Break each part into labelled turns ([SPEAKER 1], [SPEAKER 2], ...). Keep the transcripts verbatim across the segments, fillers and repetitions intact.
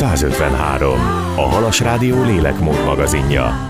[SPEAKER 1] százötvenhárom. A Halas Rádió lélekmód magazinja.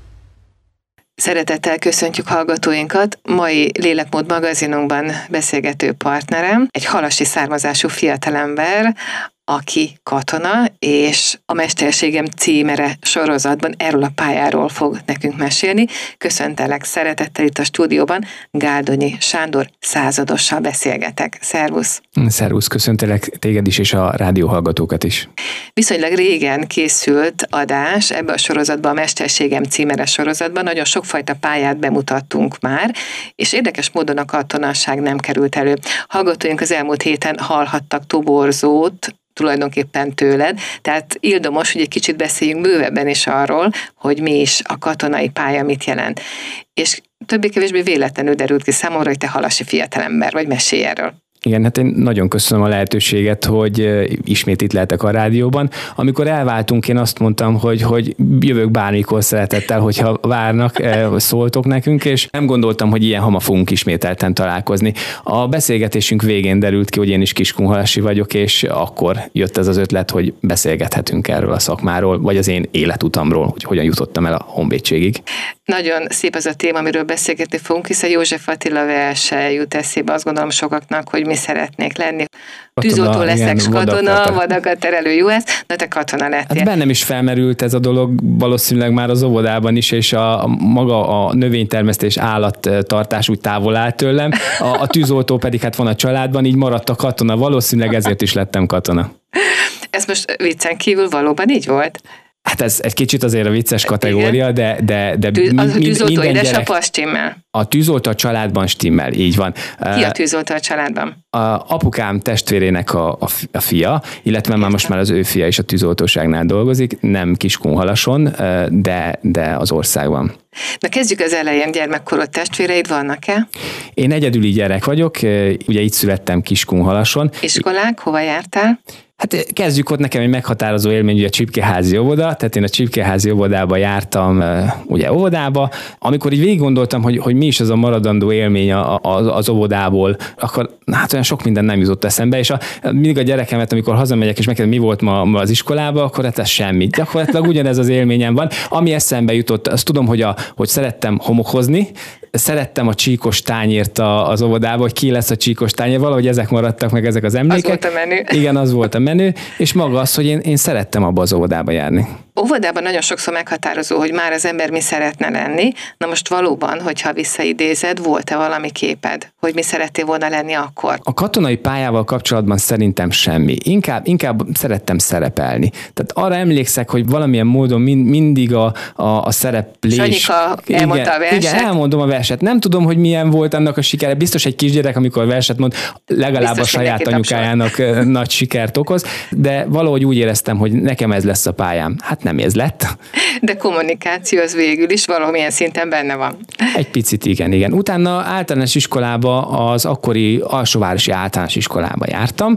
[SPEAKER 2] Szeretettel köszöntjük hallgatóinkat. Mai Lélekmód magazinunkban beszélgető partnerem egy halasi származású fiatalember, aki katona, és a Mesterségem címere sorozatban erről a pályáról fog nekünk mesélni. Köszöntelek szeretettel itt a stúdióban, Gáldonyi Sándor századossal beszélgetek. Szervusz!
[SPEAKER 3] Szervusz, köszöntelek téged is, és a rádióhallgatókat is.
[SPEAKER 2] Viszonylag régen készült adás ebbe a sorozatban, a Mesterségem címere sorozatban. Nagyon sokfajta pályát bemutattunk már, és érdekes módon a katonasság nem került elő. Hallgatóink az elmúlt héten hallhattak toborzót, tulajdonképpen tőled, tehát ildomos, hogy egy kicsit beszéljünk bővebben is arról, hogy mi is a katonai pálya, mit jelent. És többé-kevésbé véletlenül derült ki számomra, hogy te halasi fiatalember vagy, mesélj erről.
[SPEAKER 3] Igen, hát én nagyon köszönöm a lehetőséget, hogy ismét itt lehetek a rádióban. Amikor elváltunk, én azt mondtam, hogy, hogy jövök bármikor szeretettel, hogyha várnak, szóltok nekünk, és nem gondoltam, hogy ilyen hamar fogunk ismételten találkozni. A beszélgetésünk végén derült ki, hogy én is kiskunhalasi vagyok, és akkor jött ez az ötlet, hogy beszélgethetünk erről a szakmáról, vagy az én életutamról, hogy hogyan jutottam el a honvédségig.
[SPEAKER 2] Nagyon szép az a téma, amiről beszélgetni fogunk, hiszen József Attila verse jut eszébe, azt gondolom sokaknak, hogy mi szeretnék lenni. Tűzoltó leszek, igen, katona, vadakat terelő juhász, na te katona lettél.
[SPEAKER 3] Hát bennem is felmerült ez a dolog, valószínűleg már az óvodában is, és a, a maga a növénytermesztés, állattartás úgy távol áll tőlem, a, a tűzoltó pedig hát van a családban, így maradt a katona, valószínűleg ezért is lettem katona.
[SPEAKER 2] Ez most viccen kívül valóban így volt?
[SPEAKER 3] Hát ez egy kicsit azért a vicces kategória, de, de, de
[SPEAKER 2] Tűz, az
[SPEAKER 3] mind,
[SPEAKER 2] a tűzoltó
[SPEAKER 3] minden
[SPEAKER 2] édesapa
[SPEAKER 3] gyerek...
[SPEAKER 2] stimmel.
[SPEAKER 3] A tűzoltó a családban stimmel, így van.
[SPEAKER 2] Ki a tűzoltó a családban?
[SPEAKER 3] A apukám testvérének a, a, a fia, illetve már most már az ő fia is a tűzoltóságnál dolgozik, nem Kiskunhalason, de, de az országban.
[SPEAKER 2] Na kezdjük az elején, gyermekkorod testvéreid vannak-e?
[SPEAKER 3] Én egyedüli gyerek vagyok, ugye itt születtem Kiskunhalason.
[SPEAKER 2] Iskolák, hova jártál?
[SPEAKER 3] Hát kezdjük ott, nekem egy meghatározó élmény, ugye a Csipkeházi óvoda, tehát én a Csipkeházi óvodába jártam, ugye óvodába. Amikor így végig gondoltam, hogy, hogy mi is az a maradandó élmény az, az óvodából, akkor hát olyan sok minden nem jutott eszembe, és a, mindig a gyerekemet, amikor hazamegyek, és megkérdezem, mi volt ma, ma az iskolába, akkor hát ez semmi. Gyakorlatilag ugyanez az élményem van. Ami eszembe jutott, azt tudom, hogy, a, hogy szerettem homokozni, szerettem a csíkos tányért az óvodába, hogy ki lesz a csíkos tányér, valahogy ezek maradtak meg, ezek az emlékek.
[SPEAKER 2] Az volt a menü.
[SPEAKER 3] Igen, az volt a menü, és maga az, hogy én, én szerettem abba az óvodába járni.
[SPEAKER 2] Óvodában nagyon sokszor meghatározó, hogy már az ember mi szeretne lenni. Na most valóban, hogyha visszaidézed, volt-e valami képed, hogy mi szerettél volna lenni akkor?
[SPEAKER 3] A katonai pályával kapcsolatban szerintem semmi. Inkább, inkább szerettem szerepelni. Tehát arra emlékszek, hogy valamilyen módon mind, mindig a, a, a szereplés...
[SPEAKER 2] Sanyika elmondta a verset.
[SPEAKER 3] Igen, elmondom a verset. Nem tudom, hogy milyen volt annak a sikere. Biztos egy kisgyerek, amikor verset mond, legalább biztos a saját anyukájának tapsol. Nagy sikert okoz, de valahogy úgy éreztem, hogy nekem ez lesz a pályám. Hát nem ez lett.
[SPEAKER 2] De kommunikáció az végül is valamilyen szinten benne van.
[SPEAKER 3] Egy picit igen, igen. Utána általános iskolába, az akkori alsóvárosi általános iskolába jártam,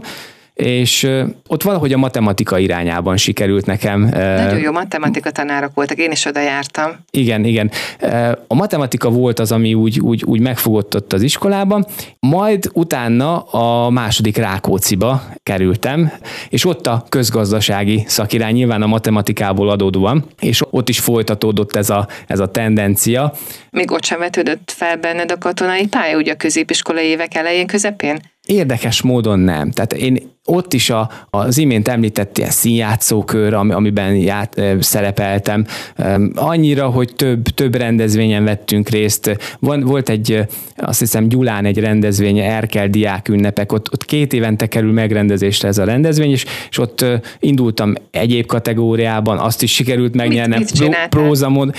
[SPEAKER 3] és ott valahogy a matematika irányában sikerült nekem.
[SPEAKER 2] Nagyon jó matematika tanárok voltak, én is oda jártam.
[SPEAKER 3] Igen, igen. A matematika volt az, ami úgy, úgy, úgy megfogott ott az iskolában, majd utána a második Rákócziba kerültem, és ott a közgazdasági szakirány nyilván a matematikából adódóan, és ott is folytatódott ez a, ez a tendencia.
[SPEAKER 2] Még ott sem vetődött fel benned a katonai pálya, ugye a középiskolai évek elején, közepén?
[SPEAKER 3] Érdekes módon nem. Tehát én ott is a, az imént említett ilyen színjátszókör, amiben ját, szerepeltem, annyira, hogy több, több rendezvényen vettünk részt. Van, volt egy, azt hiszem Gyulán egy rendezvény, Erkel diák ünnepek, ott, ott két évente kerül megrendezésre ez a rendezvény, és, és ott indultam egyéb kategóriában, azt is sikerült megnyernem.
[SPEAKER 2] Mit, mit
[SPEAKER 3] prózamon.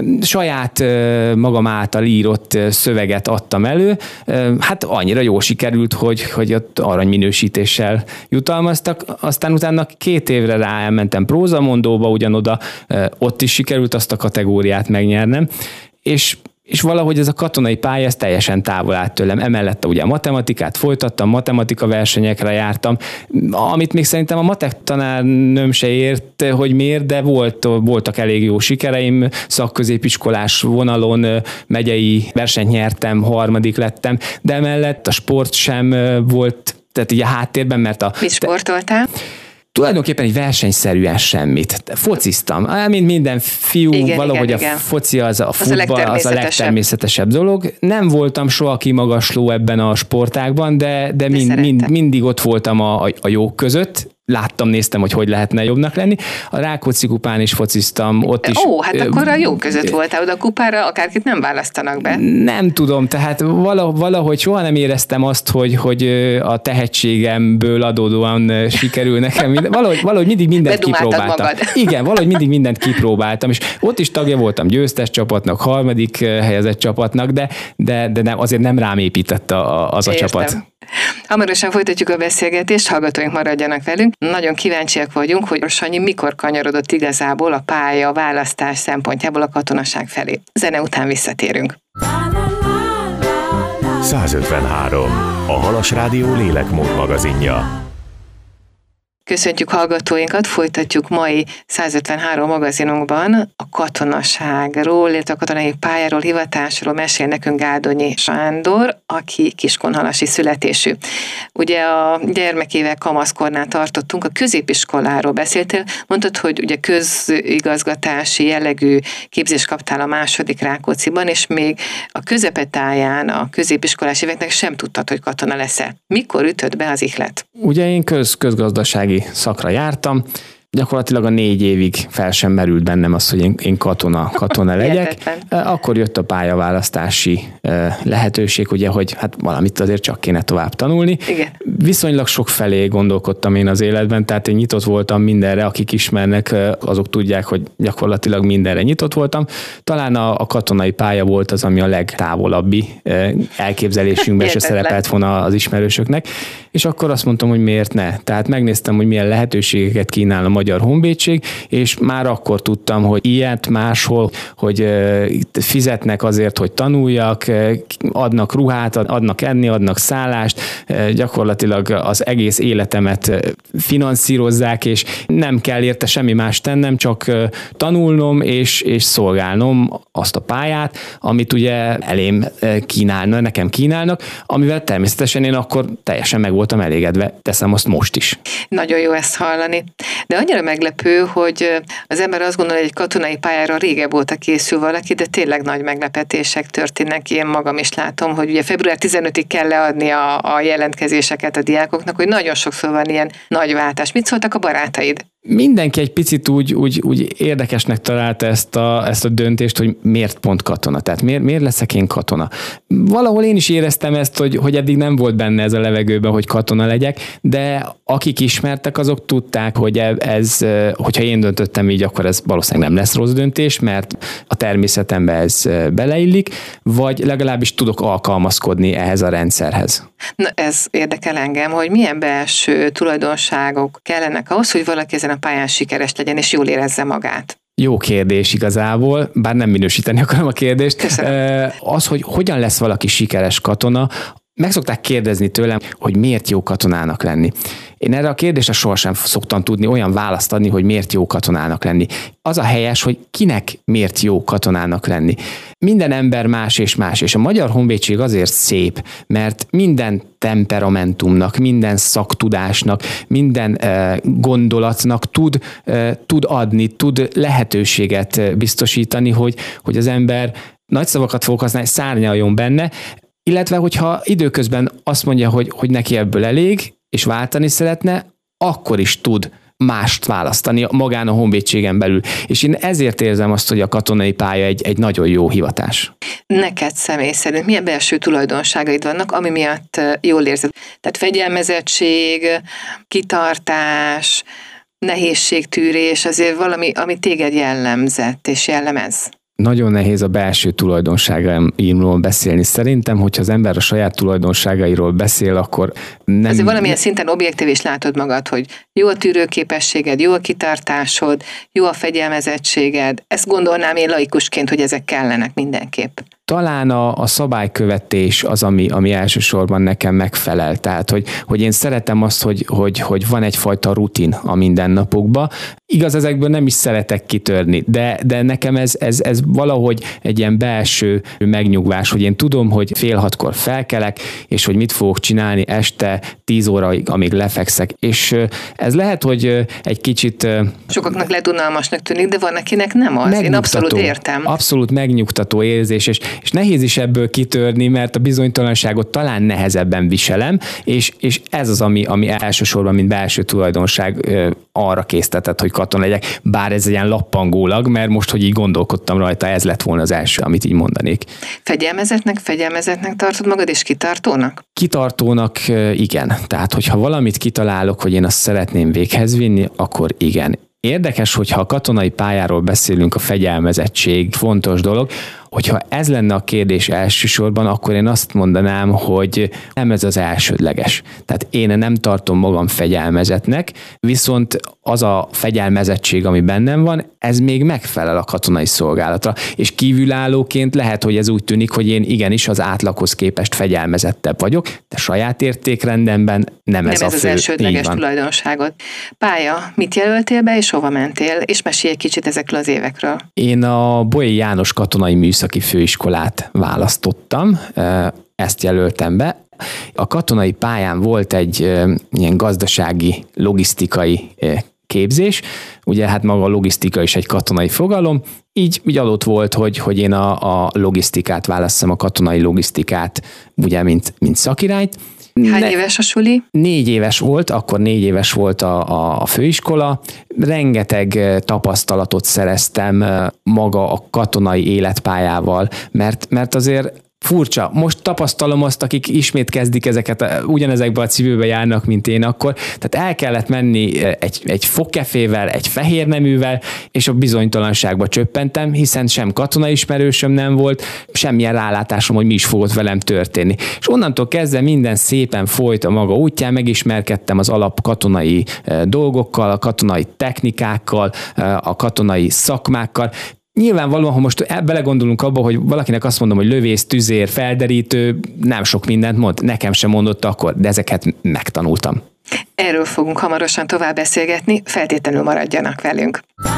[SPEAKER 3] Saját magam által írott szöveget adtam elő. Hát annyira jól sikerült, hogy, hogy ott aranyminősítéssel jutalmaztak, aztán utána két évre rá elmentem prózamondóba, ugyanoda ott is sikerült azt a kategóriát megnyernem, és és valahogy ez a katonai pálya ez teljesen távol állt tőlem. Emellett ugye a matematikát folytattam, matematika versenyekre jártam, amit még szerintem a matek tanárnőm se ért, hogy miért, de volt, voltak elég jó sikereim, szakközépiskolás vonalon megyei versenyt nyertem, harmadik lettem, de emellett a sport sem volt, tehát így a háttérben, mert a...
[SPEAKER 2] Mit sportoltál?
[SPEAKER 3] tulajdonképpen egy versenyszerűen semmit. Fociztam. Mint minden fiú,
[SPEAKER 2] igen,
[SPEAKER 3] valahogy
[SPEAKER 2] igen,
[SPEAKER 3] a
[SPEAKER 2] igen.
[SPEAKER 3] foci az a futball,
[SPEAKER 2] az a
[SPEAKER 3] az a legtermészetesebb dolog. Nem voltam soha kimagasló ebben a sportágban, de, de, mind, mind, mindig ott voltam a, a jók között. Láttam, néztem, hogy hogy lehetne jobbnak lenni. A Rákóczi kupán is fociztam, ott is.
[SPEAKER 2] Ó, hát akkor a jó között voltál, oda a kupára akárkit nem választanak be.
[SPEAKER 3] Nem tudom, tehát valahogy soha nem éreztem azt, hogy, hogy a tehetségemből adódóan sikerül nekem. Valahogy, valahogy mindig mindent kipróbáltam. Magad. Igen, valahogy mindig mindent kipróbáltam, és ott is tagja voltam győztes csapatnak, harmadik helyezett csapatnak, de, de, de nem, azért nem rám épített a, az a Értem. Csapat.
[SPEAKER 2] Hamarosan folytatjuk a beszélgetést, hallgatóink maradjanak velünk. Nagyon kíváncsiak vagyunk, hogy Sanyi mikor kanyarodott igazából a pálya választás szempontjából a katonaság felé. Zene után visszatérünk.
[SPEAKER 1] százötvenhárom. A Halas Rádió lélekmód magazinja.
[SPEAKER 2] Köszöntjük hallgatóinkat, folytatjuk mai százötvenhárom magazinunkban a katonaságról, illetve a katonai pályáról, hivatásról mesél nekünk Gáldonyi Sándor, aki kiskunhalasi születésű. Ugye a gyermekével kamaszkornál tartottunk, a középiskoláról beszéltél, mondtad, hogy ugye közigazgatási jellegű képzést kaptál a második Rákócziban, és még a közepetáján a középiskolás éveknek sem tudtad, hogy katona leszel. Mikor ütött be az ihlet?
[SPEAKER 3] Ugye én köz, közgazdasági szakra jártam, gyakorlatilag a négy évig fel sem merült bennem az, hogy én, én katona, katona legyek. Akkor jött a pályaválasztási lehetőség, ugye, hogy hát valamit azért csak kéne tovább tanulni.
[SPEAKER 2] Igen.
[SPEAKER 3] Viszonylag sok felé gondolkodtam én az életben, tehát én nyitott voltam mindenre, akik ismernek, azok tudják, hogy gyakorlatilag mindenre nyitott voltam. Talán a, a katonai pálya volt az, ami a legtávolabbi elképzelésünkben se szerepelt volna az ismerősöknek, és akkor azt mondtam, hogy miért ne. Tehát megnéztem, hogy milyen lehetőségeket kínál a Magyar Honvédség, és már akkor tudtam, hogy ilyet máshol, hogy fizetnek azért, hogy tanuljak, adnak ruhát, adnak enni, adnak szállást, gyakorlatilag az egész életemet finanszírozzák, és nem kell érte semmi más tennem, csak tanulnom és, és szolgálnom azt a pályát, amit ugye elém kínálna, nekem kínálnak, amivel természetesen én akkor teljesen meg voltam elégedve, teszem azt most is.
[SPEAKER 2] Nagyon jó ezt hallani. De annyira meglepő, hogy az ember azt gondolja, hogy egy katonai pályára régebb óta készül valaki, de tényleg nagy meglepetések történnek. Én magam is látom, hogy ugye február tizenötödikéig kell leadni a, a jelentkezéseket a diákoknak, hogy nagyon sokszor van ilyen nagy váltás. Mit szóltak a barátaid?
[SPEAKER 3] Mindenki egy picit úgy, úgy, úgy érdekesnek találta ezt a, ezt a döntést, hogy miért pont katona, tehát miért, miért leszek én katona. Valahol én is éreztem ezt, hogy, hogy eddig nem volt benne ez a levegőben, hogy katona legyek, de akik ismertek, azok tudták, hogy ez, hogyha én döntöttem így, akkor ez valószínűleg nem lesz rossz döntés, mert a természetembe ez beleillik, vagy legalábbis tudok alkalmazkodni ehhez a rendszerhez.
[SPEAKER 2] Na, ez érdekel engem, hogy milyen belső tulajdonságok kellenek ahhoz, hogy valaki ezen a pályán sikeres legyen és jól érezze magát.
[SPEAKER 3] Jó kérdés igazából, bár nem minősíteni akarom a kérdést.
[SPEAKER 2] Köszönöm.
[SPEAKER 3] Az, hogy hogyan lesz valaki sikeres katona, meg szokták kérdezni tőlem, hogy miért jó katonának lenni. Én erre a kérdésre sohasem szoktam tudni olyan választ adni, hogy miért jó katonának lenni. Az a helyes, hogy kinek miért jó katonának lenni. Minden ember más és más, és a Magyar Honvédség azért szép, mert minden temperamentumnak, minden szaktudásnak, minden eh, gondolatnak tud, eh, tud adni, tud lehetőséget biztosítani, hogy, hogy az ember, nagy szavakat fogok használni, szárnyaljon benne, illetve hogyha időközben azt mondja, hogy, hogy neki ebből elég, és váltani szeretne, akkor is tud mást választani magán a honvédségen belül. És én ezért érzem azt, hogy a katonai pálya egy, egy nagyon jó hivatás.
[SPEAKER 2] Neked személy szerint milyen belső tulajdonságaid vannak, ami miatt jól érzed? Tehát fegyelmezettség, kitartás, nehézségtűrés, azért valami, ami téged jellemzett és jellemez.
[SPEAKER 3] Nagyon nehéz a belső tulajdonságaimról beszélni. Szerintem, hogyha az ember a saját tulajdonságairól beszél, akkor nem...
[SPEAKER 2] Azért valamilyen szinten objektív is látod magad, hogy jó a tűrőképességed, jó a kitartásod, jó a fegyelmezettséged. Ezt gondolnám én laikusként, hogy ezek kellenek mindenképp.
[SPEAKER 3] talán a, a szabálykövetés az, ami, ami elsősorban nekem megfelel. Tehát, hogy, hogy én szeretem azt, hogy, hogy, hogy van egyfajta rutin a mindennapokban. Igaz, ezekből nem is szeretek kitörni, de, de nekem ez, ez, ez valahogy egy ilyen belső megnyugvás, hogy én tudom, hogy fél hatkor felkelek, és hogy mit fogok csinálni este tíz óraig, amíg lefekszek. És ez lehet, hogy egy kicsit...
[SPEAKER 2] Sokaknak lehet unalmasnak tűnik, de van, akinek nem az. Én abszolút értem.
[SPEAKER 3] Abszolút megnyugtató érzés, és, és nehéz is ebből kitörni, mert a bizonytalanságot talán nehezebben viselem, és, és ez az, ami, ami elsősorban, mint belső tulajdonság arra késztetett, hogy katona legyek, bár ez ilyen lappangólag, mert most, hogy így gondolkodtam rajta, ez lett volna az első, amit így mondanék.
[SPEAKER 2] Fegyelmezetnek, fegyelmezetnek tartod magad, és kitartónak?
[SPEAKER 3] Kitartónak igen. Tehát, hogyha valamit kitalálok, hogy én azt szeretném véghez vinni, akkor igen. Érdekes, hogyha a katonai pályáról beszélünk, a fegyelmezettség fontos dolog, hogyha ez lenne a kérdés elsősorban, akkor én azt mondanám, hogy nem ez az elsődleges. Tehát én nem tartom magam fegyelmezetnek, viszont az a fegyelmezettség, ami bennem van, ez még megfelel a katonai szolgálatra. És kívülállóként lehet, hogy ez úgy tűnik, hogy én igenis az átlaghoz képest fegyelmezettebb vagyok, de saját értékrendemben nem, nem ez, ez a fő.
[SPEAKER 2] Nem ez az elsődleges tulajdonságot. Pálya, mit jelöltél be, és hova mentél? És mesélj egy kicsit ezekről az évekről.
[SPEAKER 3] Én a Bolyai János Katonai Műszaki Főiskolát választottam, ezt jelöltem be. A katonai pályán volt egy ilyen gazdasági, logisztikai képzés, ugye hát maga a logisztika is egy katonai fogalom, így, így adott volt, hogy, hogy én a, a logisztikát válasszam, a katonai logisztikát, ugye, mint, mint szakirányt.
[SPEAKER 2] Hány ne, éves a suli?
[SPEAKER 3] Négy éves volt, akkor négy éves volt a, a főiskola. Rengeteg tapasztalatot szereztem maga a katonai életpályával, mert, mert azért furcsa. Most tapasztalom azt, akik ismét kezdik ezeket, ugyanezekbe a civilbe járnak, mint én akkor. Tehát el kellett menni egy, egy fogkefével, egy fehér neművel, és a bizonytalanságba csöppentem, hiszen sem katonai ismerősöm nem volt, semmilyen rálátásom, hogy mi is fogott velem történni. És onnantól kezdve minden szépen folyt a maga útján, megismerkedtem az alap katonai dolgokkal, a katonai technikákkal, a katonai szakmákkal. Nyilvánvalóan, ha most belegondolunk abba, hogy valakinek azt mondom, hogy lövész, tüzér, felderítő, nem sok mindent mond, nekem sem mondott akkor, de ezeket megtanultam.
[SPEAKER 2] Erről fogunk hamarosan tovább beszélgetni, feltétlenül maradjanak velünk.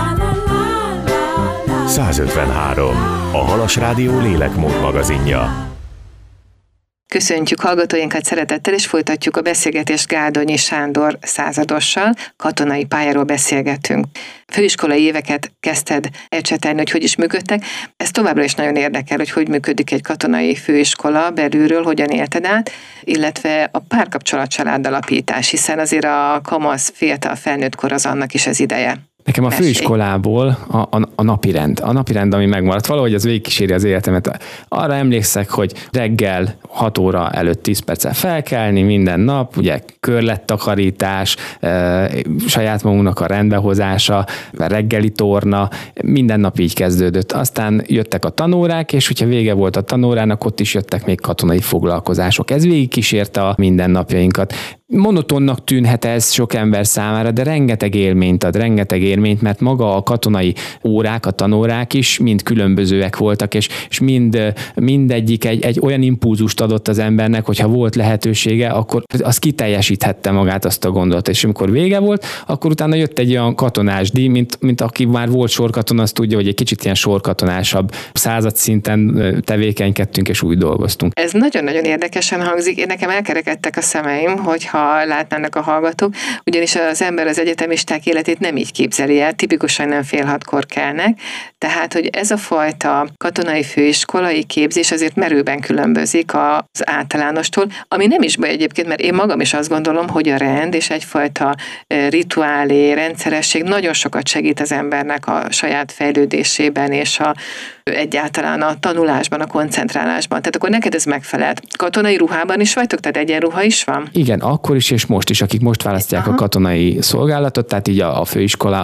[SPEAKER 1] százötvenhárom. A Halas Rádió lélekmód magazinja.
[SPEAKER 2] Köszöntjük hallgatóinkat szeretettel, és folytatjuk a beszélgetést Gáldonyi Sándor századossal, katonai pályáról beszélgetünk. Főiskolai éveket kezdted ecsetelni, hogy hogy is működtek. Ez továbbra is nagyon érdekel, hogy hogy működik egy katonai főiskola belülről, hogyan élted át, illetve a párkapcsolat családalapítás, hiszen azért a kamasz, fiatal felnőtt kor az annak is az ideje.
[SPEAKER 3] Nekem a főiskolából a, a, a napirend, a napirend, ami megmaradt, valahogy az végigkíséri az életemet. Arra emlékszek, hogy reggel hat óra előtt tíz perccel felkelni minden nap, ugye körlettakarítás, e, saját magunknak a rendbehozása, reggeli torna, minden nap így kezdődött. Aztán jöttek a tanórák, és hogyha vége volt a tanórának, ott is jöttek még katonai foglalkozások. Ez végigkísérte a mindennapjainkat. Monotonnak tűnhet ez sok ember számára, de rengeteg élményt ad, rengeteg élményt, mert maga a katonai órák, a tanórák is mind különbözőek voltak, és, és mind, mindegyik egy, egy olyan impulzust adott az embernek, hogyha volt lehetősége, akkor az kiteljesíthette magát, azt a gondolatot. És amikor vége volt, akkor utána jött egy olyan katonás díj, mint, mint aki már volt sorkatona, azt tudja, hogy egy kicsit ilyen sorkatonásabb század szinten tevékenykedtünk, és úgy dolgoztunk.
[SPEAKER 2] Ez nagyon-nagyon érdekesen hangzik. Én nekem elkerekedtek a szemeim, hogyha látnának a hallgatók, ugyanis az ember az egyetemisták életét nem így képzeli el, tipikusan nem fél hatkor kelnek, tehát, hogy ez a fajta katonai főiskolai képzés azért merőben különbözik az általánostól, ami nem is baj egyébként, mert én magam is azt gondolom, hogy a rend és egyfajta rituálé, rendszeresség nagyon sokat segít az embernek a saját fejlődésében és a, egyáltalán a tanulásban, a koncentrálásban. Tehát akkor neked ez megfelelt. Katonai ruhában is vagytok? Tehát egyenruha is van?
[SPEAKER 3] Igen, akkor is és most is, akik most választják Aha. a katonai szolgálatot, tehát így a, a főiskola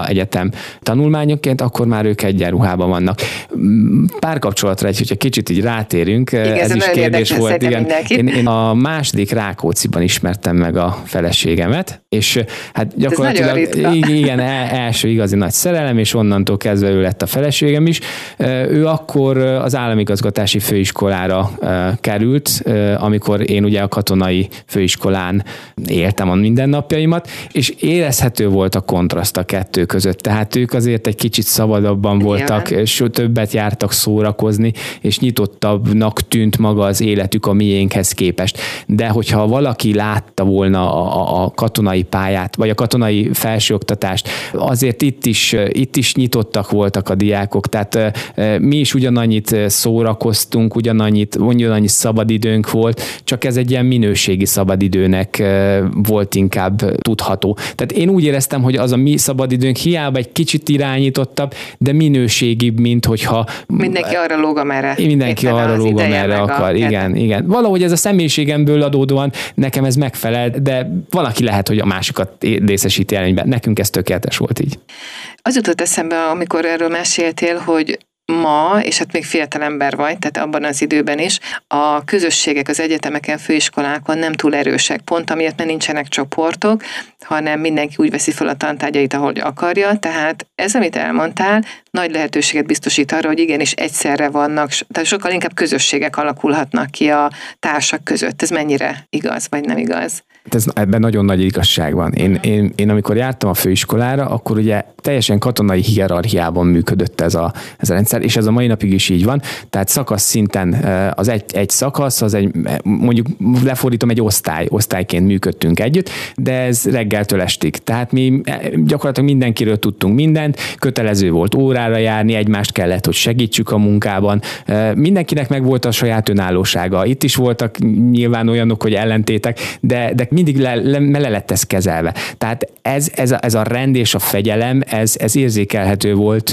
[SPEAKER 3] egyetem tanulmányokként, akkor már ők egyenruhában vannak. Párkapcsolatra egy, hogyha kicsit így rátérünk, igen, ez is kérdés volt. Igen. Én, én a második Rákócziban ismertem meg a feleségemet, és hát gyakorlatilag igen, első igazi nagy szerelem, és onnantól kezdve ő lett a feleségem is. Ő akkor az államigazgatási főiskolára került, amikor én ugye a katonai főiskolán éltem a mindennapjaimat, és érezhető volt a kontraszt a kettő között. Tehát ők azért egy kicsit szabadabban voltak, és többet jártak szórakozni, és nyitottabbnak tűnt maga az életük a miénkhez képest. De hogyha valaki látta volna a, a katonai pályát, vagy a katonai felsőoktatást, azért itt is, itt is nyitottak voltak a diákok, tehát mi is ugyanannyit szórakoztunk, ugyanannyit, ugyanannyi szabadidőnk volt, csak ez egy ilyen minőségi szabadidőnek volt inkább tudható. Tehát én úgy éreztem, hogy az a mi szabadidőnk hiába egy kicsit irányítottabb, de minőségibb, mint hogyha...
[SPEAKER 2] Mindenki arra lóg, amerre.
[SPEAKER 3] Mindenki arra lóg, amerre akar. Igen, igen. Valahogy ez a személyiségemből adódóan nekem ez megfelel, de valaki lehet, hogy a másikat részesíti előnyben. Nekünk ez tökéletes volt így.
[SPEAKER 2] Az jutott eszembe, amikor erről meséltél, hogy ma, és hát még fiatal ember vagy, tehát abban az időben is, a közösségek az egyetemeken, főiskolákon nem túl erősek. Pont amiatt, mert nincsenek csoportok, hanem mindenki úgy veszi fel a tantárgyait, ahogy akarja. Tehát ez, amit elmondtál, nagy lehetőséget biztosít arra, hogy igenis egyszerre vannak, tehát sokkal inkább közösségek alakulhatnak ki a társak között. Ez mennyire igaz, vagy nem igaz?
[SPEAKER 3] Ez, ebben nagyon nagy igazság van. Én, én, én amikor jártam a főiskolára, akkor ugye teljesen katonai hierarchiában működött ez a, ez a rendszer, és ez a mai napig is így van. Tehát szakasz szinten az egy, egy szakasz, az egy, mondjuk lefordítom, egy osztály, osztályként működtünk együtt, de ez reggeltől estig. Tehát mi gyakorlatilag mindenkiről tudtunk mindent, kötelező volt órára járni, egymást kellett, hogy segítsük a munkában. Mindenkinek meg volt a saját önállósága. Itt is voltak nyilván olyanok, hogy ellentétek, de, de mindig le, le, le lett ez kezelve. Tehát ez, ez, a, ez a rend és a fegyelem, ez, ez érzékelhető volt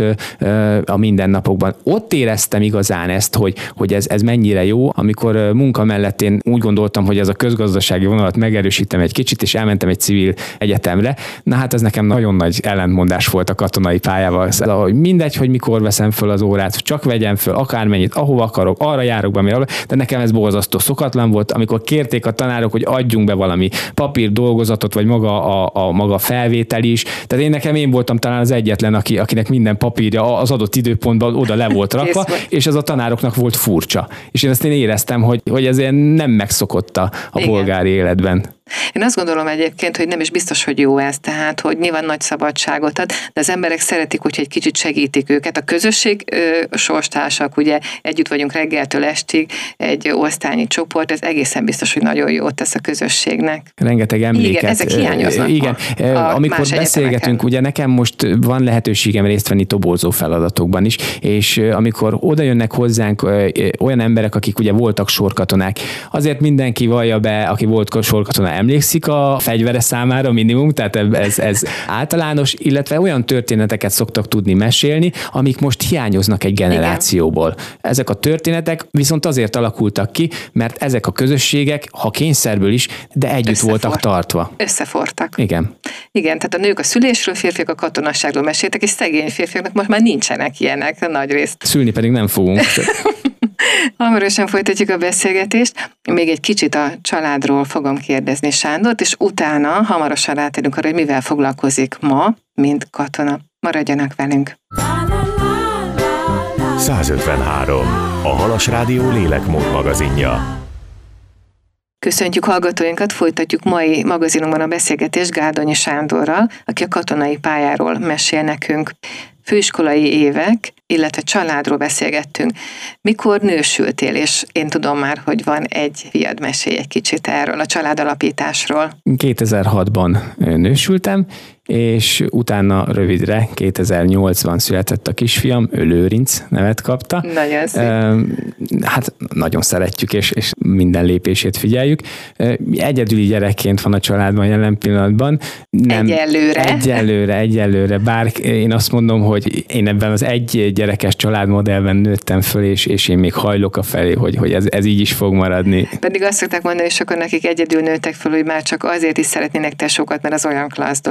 [SPEAKER 3] a mindennapokban. Ott éreztem igazán ezt, hogy, hogy ez, ez mennyire jó, amikor munka mellett én úgy gondoltam, hogy ez a közgazdasági vonalat megerősítem egy kicsit, és elmentem egy civil egyetemre. Na hát ez nekem nagyon nagy ellentmondás volt a katonai pályával. Hogy mindegy, hogy mikor veszem föl az órát, csak vegyem föl akármennyit, ahova akarok, arra járok be, de nekem ez borzasztó szokatlan volt, amikor kérték a tanárok, hogy adjunk be valami papír dolgozatot, vagy maga a, a maga felvétel is. Tehát én nekem én voltam talán az egyetlen, aki, akinek minden papírja az adott időpontban oda le volt rakva, és ez a tanároknak volt furcsa. És én ezt én éreztem, hogy, hogy ez nem megszokott a, a polgári életben.
[SPEAKER 2] Én azt gondolom egyébként, hogy nem is biztos, hogy jó ez, tehát, hogy nyilván nagy szabadságot ad, de az emberek szeretik, hogy egy kicsit segítik őket. A közösség ö, sorstársak, ugye együtt vagyunk reggeltől estig, egy osztályi csoport, ez egészen biztos, hogy nagyon jót tesz a közösségnek.
[SPEAKER 3] Rengeteg emléket.
[SPEAKER 2] Igen, ezek hiányoznak.
[SPEAKER 3] Igen, a, a amikor beszélgetünk, ugye nekem most van lehetőségem részt venni toborzó feladatokban is, és amikor oda jönnek hozzánk olyan emberek, akik ugye voltak sorkatonák, azért mindenki vallja be, aki volt sorkatona, emlékszik a fegyvere számára minimum, tehát ez, ez általános, illetve olyan történeteket szoktak tudni mesélni, amik most hiányoznak egy generációból. Igen. Ezek a történetek viszont azért alakultak ki, mert ezek a közösségek, ha kényszerből is, de együtt Összefort. voltak tartva.
[SPEAKER 2] Összefortak.
[SPEAKER 3] Igen.
[SPEAKER 2] Igen, tehát a nők a szülésről, férfiak a katonasságról meséltek, és szegény férfiaknak most már nincsenek ilyenek nagy részt.
[SPEAKER 3] Szülni pedig nem fogunk.
[SPEAKER 2] Hamarosan folytatjuk a beszélgetést. Még egy kicsit a családról fogom kérdezni Sándort, és utána hamarosan rátérünk arra, hogy mivel foglalkozik ma, mint katona. Maradjanak velünk!
[SPEAKER 1] százötvenhárom. A Halas Rádió lélekmód magazinja.
[SPEAKER 2] Köszöntjük hallgatóinkat, folytatjuk mai magazinunkban a beszélgetést Gárdonyi Sándorral, aki a katonai pályáról mesél nekünk. Főiskolai évek, illetve családról beszélgettünk. Mikor nősültél, és én tudom már, hogy van egy fiad, mesélj egy kicsit erről, a családalapításról.
[SPEAKER 3] kétezer-hatban nősültem, és utána rövidre kétezer-nyolcban született a kisfiam, ő Lőrinc nevet kapta.
[SPEAKER 2] Nagyon szép.
[SPEAKER 3] Hát nagyon szeretjük, és, és minden lépését figyeljük. Egyedüli gyerekként van a családban jelen pillanatban. Nem,
[SPEAKER 2] egyelőre.
[SPEAKER 3] Egyelőre, egyelőre. Bár én azt mondom, hogy én ebben az egy gyerekes családmodellben nőttem föl, és, és én még hajlok a felé, hogy, hogy ez, ez így is fog maradni.
[SPEAKER 2] Pedig azt szokták mondani sokan, akik egyedül nőttek föl, hogy már csak azért is szeretnének tesókat, mert az olyan klassz dolog, hogy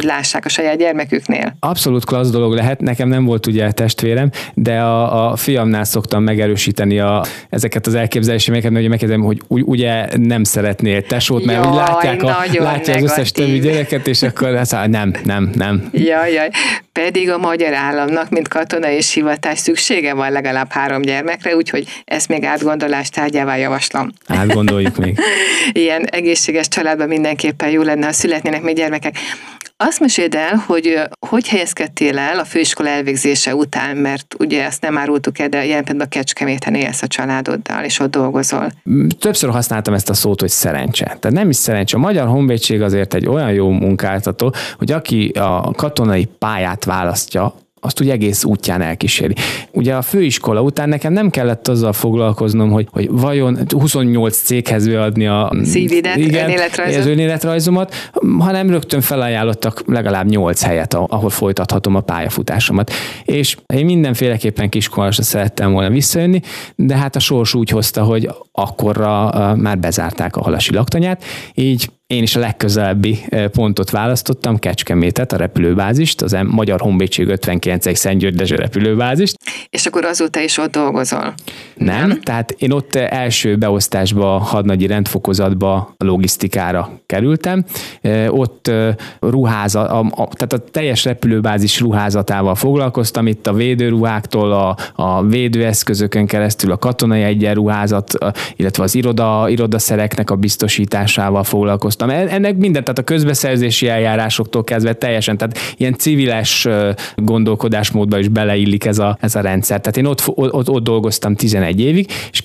[SPEAKER 2] hogy lássák a saját gyermeküknél.
[SPEAKER 3] Abszolút klassz dolog lehet, nekem nem volt ugye testvérem, de a, a fiamnál szoktam megerősíteni a, ezeket az elképzeléseket, hogy megkérdezem, hogy ugye nem szeretnél tesót, mert úgy látják a, látja az összes többi gyereket, és akkor azt mondja, nem, nem, nem.
[SPEAKER 2] Jaj, jaj. Pedig a magyar államnak, mint katona és hivatás szüksége van legalább három gyermekre, úgyhogy ezt még átgondolás tárgyává javaslom.
[SPEAKER 3] Átgondoljuk még.
[SPEAKER 2] Ilyen egészséges családban mindenképpen jó lenne, ha születnének még gyermekek. Azt meséld el, hogy hogy helyezkedtél el a főiskola elvégzése után, mert ugye ezt nem árultuk el, de jelen pillanatban Kecskeméten élsz a családoddal, és ott dolgozol.
[SPEAKER 3] Többször használtam ezt a szót, hogy szerencse. Tehát nem is szerencse. A Magyar Honvédség azért egy olyan jó munkáltató, hogy aki a katonai pályát választja, azt ugye egész útján elkíséri. Ugye a főiskola után nekem nem kellett azzal foglalkoznom, hogy, hogy vajon huszonnyolc céghez beadni a
[SPEAKER 2] szívidet,
[SPEAKER 3] önéletrajzomat, önéletrajzomat, hanem rögtön felajánlottak legalább nyolc helyet, ahol folytathatom a pályafutásomat. És én mindenféleképpen Kiskunhalasra szerettem volna visszajönni, de hát a sors úgy hozta, hogy akkorra már bezárták a halasi laktanyát, így én is a legközelebbi pontot választottam, Kecskemétet, a repülőbázist, az Magyar Honvédség ötvenkilencedik Szentgyörgyi repülőbázist.
[SPEAKER 2] És akkor azóta is ott dolgozol?
[SPEAKER 3] Nem, nem? Tehát én ott első beosztásba, hadnagyi rendfokozatba, logisztikára kerültem. Ott ruházat, a, a, tehát a teljes repülőbázis ruházatával foglalkoztam, itt a védőruháktól, a, a védőeszközökön keresztül a katonai egyenruházat, illetve az iroda, irodaszereknek a biztosításával foglalkoztam. Ennek minden, tehát a közbeszerzési eljárásoktól kezdve teljesen, tehát ilyen civiles gondolkodásmódba is beleillik ez a, ez a rendszer. Tehát én ott, ott, ott dolgoztam tizenegy évig, és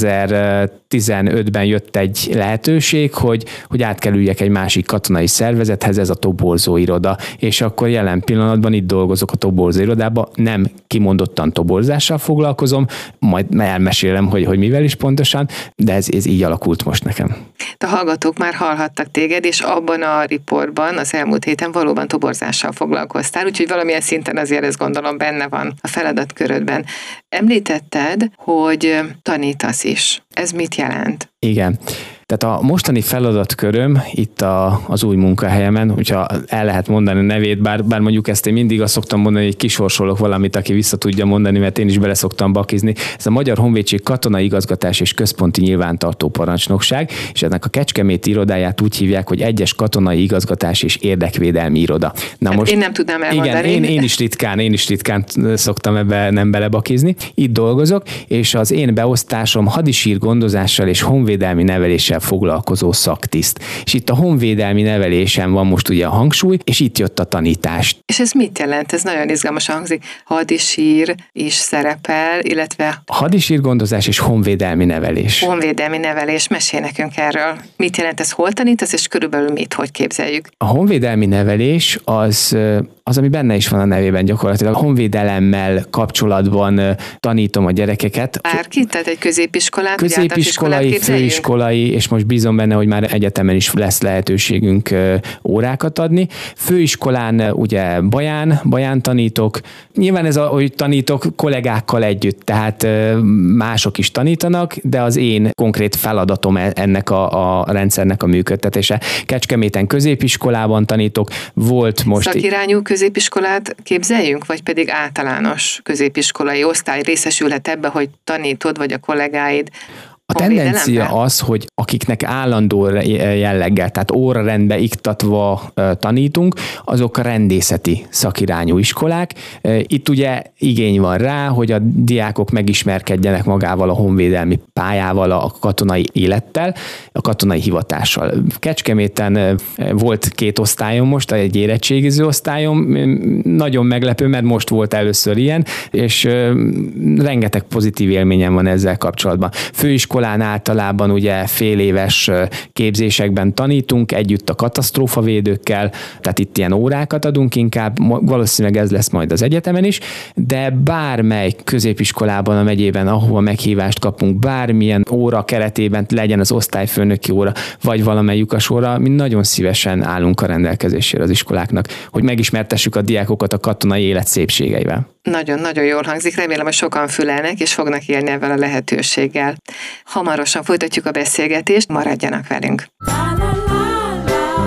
[SPEAKER 3] kétezer-tizenötben jött egy lehetőség, hogy, hogy átkerüljek egy másik katonai szervezethez, ez a toborzó iroda, és akkor jelen pillanatban itt dolgozok a toborzó irodában, nem kimondottan toborzással foglalkozom, majd elmesélem, hogy, hogy mivel is pontosan, de ez, ez így alakult most nekem.
[SPEAKER 2] A hallgatók már hallhattak téged, és abban a riportban az elmúlt héten valóban toborzással foglalkoztál, úgyhogy valamilyen szinten azért ezt gondolom benne van a feladatkörödben. Említetted, hogy tanítasz is. Ez mit jelent?
[SPEAKER 3] Igen. Tehát a mostani feladatköröm itt a, az új munkahelyemen, hogyha el lehet mondani a nevét, bár, bár mondjuk ezt én mindig azt szoktam mondani, hogy kisorsolok valamit, aki vissza tudja mondani, mert én is bele szoktam bakizni. Ez a Magyar Honvédség Katonai Igazgatás és Központi Nyilvántartó Parancsnokság, és ennek a kecskeméti irodáját úgy hívják, hogy Egyes Katonai Igazgatás és Érdekvédelmi Iroda. Na
[SPEAKER 2] hát
[SPEAKER 3] most,
[SPEAKER 2] én nem tudnám elmondani.
[SPEAKER 3] Igen, én, én is ritkán, én is ritkán szoktam ebbe nem belebakizni. Itt dolgozok, és az én beosztásom hadisír gondozással és honvédelmi neveléssel foglalkozó szaktiszt. És itt a honvédelmi nevelésen van most ugye a hangsúly, és itt jött a tanítás.
[SPEAKER 2] És ez mit jelent? Ez nagyon izgalmasan hangzik. Hadisír is szerepel, illetve...
[SPEAKER 3] Hadisír gondozás és honvédelmi nevelés.
[SPEAKER 2] Honvédelmi nevelés. Mesélj nekünk erről. Mit jelent ez? Hol tanítasz, és körülbelül mit, hogy képzeljük?
[SPEAKER 3] A honvédelmi nevelés az, az, ami benne is van a nevében gyakorlatilag. A honvédelemmel kapcsolatban tanítom a gyerekeket.
[SPEAKER 2] Bárki? Tehát egy középiskolát?
[SPEAKER 3] Középiskolai, főiskolai, és most bízom benne, hogy már egyetemen is lesz lehetőségünk órákat adni. Főiskolán ugye baján, baján tanítok. Nyilván ez, ahogy tanítok, kollégákkal együtt, tehát mások is tanítanak, de az én konkrét feladatom ennek a, a rendszernek a működtetése. Kecskeméten középiskolában tanítok, volt most...
[SPEAKER 2] Szakirányú középiskolát képzeljünk, vagy pedig általános középiskolai osztály részesülhet ebbe, hogy tanítod, vagy a kollégáid?
[SPEAKER 3] A tendencia az, hogy akiknek állandó jelleggel, tehát órarendbe iktatva tanítunk, azok a rendészeti szakirányú iskolák. Itt ugye igény van rá, hogy a diákok megismerkedjenek magával a honvédelmi pályával, a katonai élettel, a katonai hivatással. Kecskeméten volt két osztályom most, egy érettségiző osztályom, nagyon meglepő, mert most volt először ilyen, és rengeteg pozitív élményem van ezzel kapcsolatban. Főiskolán általában ugye fél éves képzésekben tanítunk, együtt a katasztrófavédőkkel, tehát itt ilyen órákat adunk inkább, valószínűleg ez lesz majd az egyetemen is, de bármely középiskolában a megyében, ahova meghívást kapunk, bármilyen óra keretében, legyen az osztályfőnöki óra, vagy valamely lyukas óra, mi nagyon szívesen állunk a rendelkezésére az iskoláknak, hogy megismertessük a diákokat a katonai élet szépségeivel.
[SPEAKER 2] Nagyon-nagyon jól hangzik, remélem, hogy sokan fülelnek, és fognak élni ezzel a lehetőséggel. Hamarosan folytatjuk a beszélgetést, maradjanak velünk!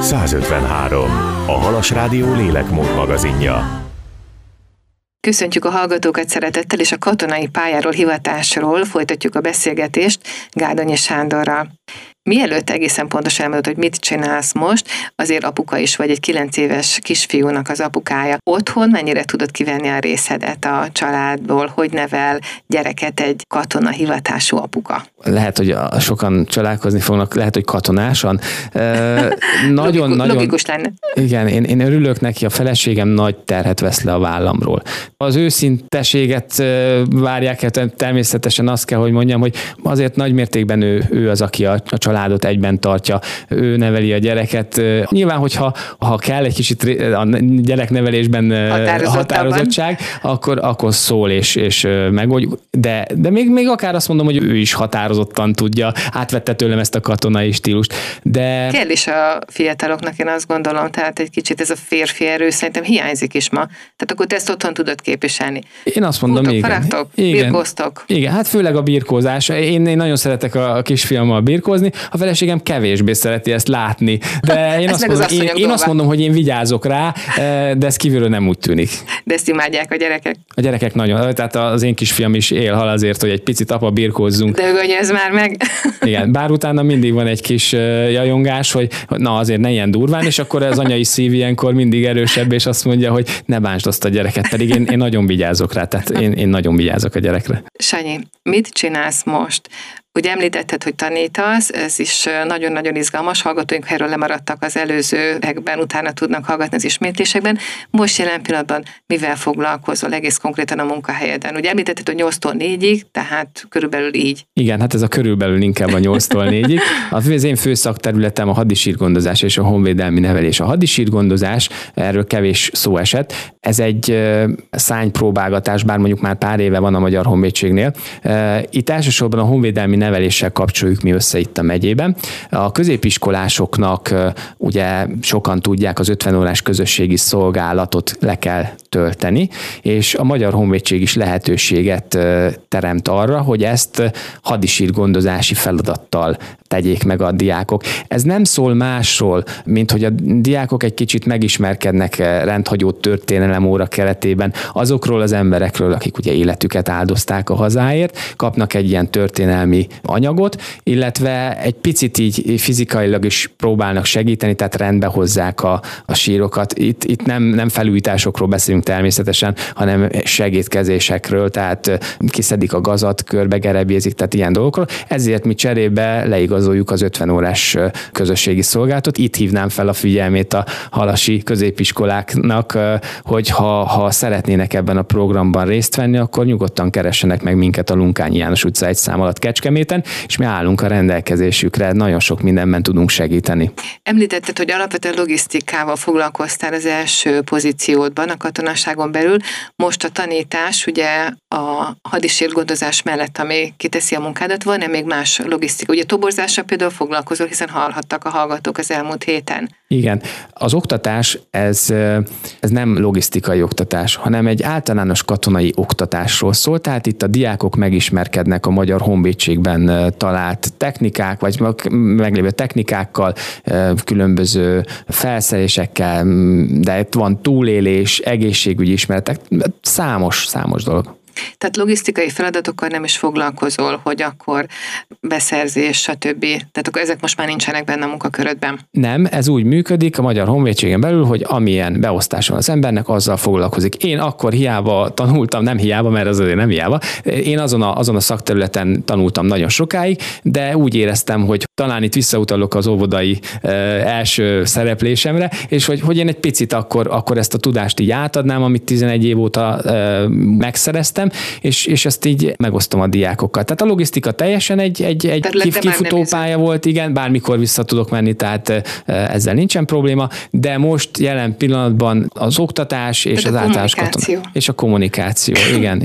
[SPEAKER 1] százötvenhárom. A Halas Rádió lélekmód magazinja.
[SPEAKER 2] Köszöntjük a hallgatókat szeretettel, és a katonai pályáról, hivatásról folytatjuk a beszélgetést Gárdonyi Sándorral. Mielőtt egészen pontosan elmondod, hogy mit csinálsz most, azért apuka is vagy, egy kilenc éves kisfiúnak az apukája. Otthon mennyire tudod kivenni a részedet a családból, hogy nevel gyereket egy katona hivatású apuka?
[SPEAKER 3] Lehet, hogy sokan csodálkozni fognak, lehet, hogy katonásan. Nagyon,
[SPEAKER 2] Logikus,
[SPEAKER 3] nagyon,
[SPEAKER 2] logikus lenne.
[SPEAKER 3] Igen, én, én örülök neki, a feleségem nagy terhet vesz le a vállamról. Az őszinteséget várják el, természetesen azt kell, hogy mondjam, hogy azért nagy mértékben ő, ő az, aki a, a családot egyben tartja, ő neveli a gyereket. Nyilván, hogyha ha kell egy kicsit a gyereknevelésben határozottság, akkor, akkor szól és, és megoldjuk. De, de még, még akár azt mondom, hogy ő is határozottan tudja, átvette tőlem ezt a katonai stílust. De...
[SPEAKER 2] Kell is a fiataloknak, én azt gondolom, tehát egy kicsit ez a férfi erő szerintem hiányzik is ma. Tehát akkor te ezt otthon tudod képviselni.
[SPEAKER 3] Én azt mondom,
[SPEAKER 2] Fútok,
[SPEAKER 3] igen.
[SPEAKER 2] faragtok,
[SPEAKER 3] igen.
[SPEAKER 2] birkóztok.
[SPEAKER 3] Igen, hát főleg a birkózás. Én, én nagyon szeretek a kisfiammal birkózni, a feleségem kevésbé szereti ezt látni. De én, azt mondom, én, én azt mondom, hogy én vigyázok rá, de ez kívülről nem úgy tűnik.
[SPEAKER 2] De ezt imádják a gyerekek.
[SPEAKER 3] A gyerekek nagyon, tehát az én kisfiam is él hal azért, hogy egy picit apa birkózzunk.
[SPEAKER 2] De gönyöz már meg.
[SPEAKER 3] Igen, bár utána mindig van egy kis jajongás, hogy na azért ne ilyen durván, és akkor az anyai szív ilyenkor mindig erősebb, és azt mondja, hogy ne bántsd azt a gyereket, pedig én, én nagyon vigyázok rá, tehát én, én nagyon vigyázok a gyerekre.
[SPEAKER 2] Sanyi, mit csinálsz most? Ugye említetted, hogy tanítasz, ez is nagyon-nagyon izgalmas, hallgatóink erről lemaradtak az előzőekben, utána tudnak hallgatni az ismétlésekben. Most jelen pillanatban mivel foglalkozol egész konkrétan a munkahelyeden? Ugye említetted, hogy nyolctól négyig, tehát körülbelül így.
[SPEAKER 3] Igen, hát ez a körülbelül inkább a nyolctól négyig. Az én fő szakterületem a hadisírgondozás és a honvédelmi nevelés. A hadisírgondozás, erről kevés szó esett, ez egy szánypróbálgatás, bár mondjuk már pár éve van a Magyar Honvédségnél. Itt elsősorban a honvédelmi neveléssel kapcsoljuk mi össze itt a megyében. A középiskolásoknak ugye sokan tudják, az ötven órás közösségi szolgálatot le kell tölteni, és a Magyar Honvédség is lehetőséget teremt arra, hogy ezt hadisírgondozási feladattal tegyék meg a diákok. Ez nem szól másról, mint hogy a diákok egy kicsit megismerkednek rendhagyó történelem óra keretében azokról az emberekről, akik ugye életüket áldozták a hazáért, kapnak egy ilyen történelmi anyagot, illetve egy picit így fizikailag is próbálnak segíteni, tehát rendbe hozzák a, a sírokat. Itt, itt nem, nem felújításokról beszélünk természetesen, hanem segítkezésekről, tehát kiszedik a gazat, körbegerebjézik, tehát ilyen dolgokról. Ezért mi cserébe leigazoljuk az ötven órás közösségi szolgálatot. Itt hívnám fel a figyelmét a halasi középiskoláknak, hogy ha, ha szeretnének ebben a programban részt venni, akkor nyugodtan keressenek meg minket a Lunkányi János utca egy szám alatt Kecskeméten, és mi állunk a rendelkezésükre, nagyon sok mindenben tudunk segíteni.
[SPEAKER 2] Említetted, hogy alapvetően logisztikával foglalkoztál az első pozíciódban a katonaságon belül. Most a tanítás, ugye a hadisírgondozás mellett, ami kiteszi a munkádat, van-e még más logisztika? Ugye toborzással például foglalkozol, hiszen hallhattak a hallgatók az elmúlt héten.
[SPEAKER 3] Igen, az oktatás ez, ez nem logisztikai oktatás, hanem egy általános katonai oktatásról szól, tehát itt a diákok megismerkednek a Magyar Honvédségben talált technikák, vagy meglévő technikákkal, különböző felszerelésekkel, de itt van túlélés, egészségügyi ismeretek, számos, számos dolog.
[SPEAKER 2] Tehát logisztikai feladatokkal nem is foglalkozol, hogy akkor beszerzés, stb. Tehát akkor ezek most már nincsenek benne a munkakörödben.
[SPEAKER 3] Nem, ez úgy működik a Magyar Honvédségen belül, hogy amilyen beosztás van az embernek, azzal foglalkozik. Én akkor hiába tanultam, nem hiába, mert az azért nem hiába, én azon a, azon a szakterületen tanultam nagyon sokáig, de úgy éreztem, hogy talán itt visszautalok az óvodai e, első szereplésemre, és hogy, hogy én egy picit akkor, akkor ezt a tudást így átadnám, amit tizenegy év óta e, megszereztem, és, és ezt így megosztom a diákokkal. Tehát a logisztika teljesen egy, egy, egy kif, kifutópálya volt, igen, bármikor vissza tudok menni, tehát ezzel nincsen probléma, de most jelen pillanatban az oktatás és
[SPEAKER 2] tehát
[SPEAKER 3] az általános katona. És a kommunikáció, igen, igen.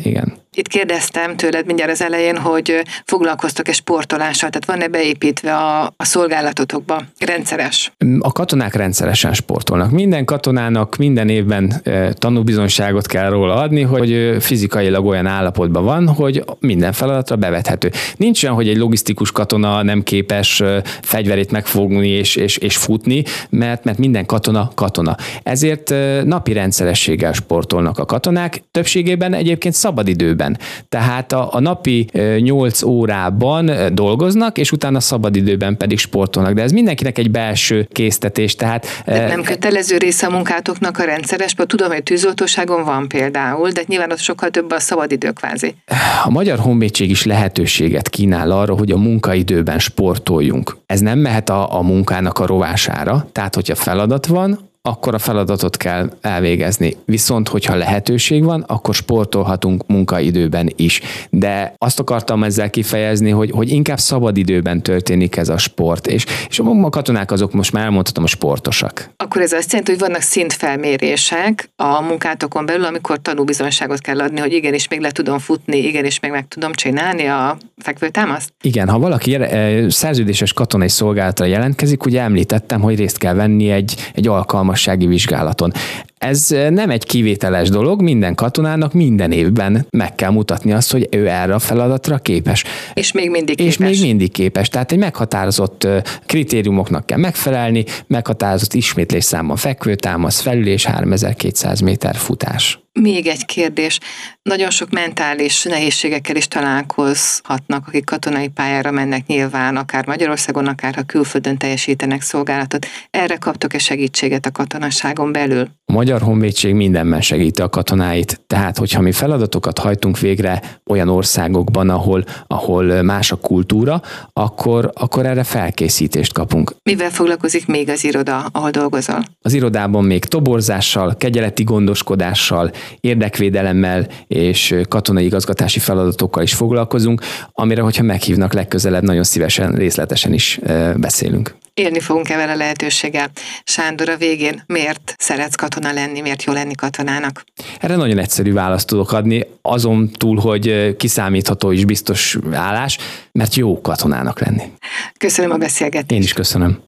[SPEAKER 2] Itt kérdeztem tőled mindjárt az elején, hogy foglalkoztok-e sportolással, tehát van-e beépítve a, a szolgálatotokba rendszeres?
[SPEAKER 3] A katonák rendszeresen sportolnak. Minden katonának minden évben e, tanúbizonyságot kell róla adni, hogy fizikailag olyan állapotban van, hogy minden feladatra bevethető. Nincs olyan, hogy egy logisztikus katona nem képes fegyverét megfogni és, és, és futni, mert, mert minden katona katona. Ezért napi rendszerességgel sportolnak a katonák, többségében egyébként szabadidőben. Tehát a, a napi nyolc órában dolgoznak, és utána szabadidőben pedig sportolnak. De ez mindenkinek egy belső késztetés. Tehát,
[SPEAKER 2] de nem kötelező része a munkátoknak a rendszeres, mert tudom, hogy tűzoltóságon van például, de nyilván ott sokkal több a szabadidő kvázi.
[SPEAKER 3] A Magyar Honvédség is lehetőséget kínál arra, hogy a munkaidőben sportoljunk. Ez nem mehet a, a munkának a rovására, tehát hogyha feladat van, akkor a feladatot kell elvégezni. Viszont, hogyha lehetőség van, akkor sportolhatunk munkaidőben is. De azt akartam ezzel kifejezni, hogy, hogy inkább szabadidőben történik ez a sport, és, és a katonák azok most már elmondhatom, a sportosak.
[SPEAKER 2] Akkor ez azt jelenti, hogy vannak szintfelmérések a munkátokon belül, amikor tanúbizonyságot kell adni, hogy igenis még le tudom futni, igenis még meg tudom csinálni a fekvőtámaszt?
[SPEAKER 3] Igen, ha valaki szerződéses katonai szolgálatra jelentkezik, ugye említettem, hogy részt kell venni egy, egy alkalmassági vizsgálaton. Ez nem egy kivételes dolog, minden katonának minden évben meg kell mutatni azt, hogy ő erre a feladatra képes.
[SPEAKER 2] És még mindig képes.
[SPEAKER 3] És még mindig képes. Tehát egy meghatározott kritériumoknak kell megfelelni, meghatározott ismétlésszámban fekvőtámasz, felülés, háromezer-kétszáz méter futás.
[SPEAKER 2] Még egy kérdés. Nagyon sok mentális nehézségekkel is találkozhatnak, akik katonai pályára mennek nyilván, akár Magyarországon, akár ha külföldön teljesítenek szolgálatot. Erre kaptok-e segítséget a katonaságon belül?
[SPEAKER 3] A Magyar Honvédség mindenben segíti a katonáit. Tehát, hogyha mi feladatokat hajtunk végre olyan országokban, ahol, ahol más a kultúra, akkor, akkor erre felkészítést kapunk.
[SPEAKER 2] Mivel foglalkozik még az iroda, ahol dolgozol?
[SPEAKER 3] Az irodában még toborzással, kegyeleti gondoskodással, érdekvédelemmel és katonai igazgatási feladatokkal is foglalkozunk, amire, hogyha meghívnak legközelebb, nagyon szívesen, részletesen is beszélünk.
[SPEAKER 2] Élni fogunk-e vele lehetőséggel? Sándor, a végén miért szeretsz katona lenni, miért jó lenni katonának?
[SPEAKER 3] Erre nagyon egyszerű választ tudok adni, azon túl, hogy kiszámítható és biztos állás, mert jó katonának lenni.
[SPEAKER 2] Köszönöm a beszélgetést.
[SPEAKER 3] Én is köszönöm.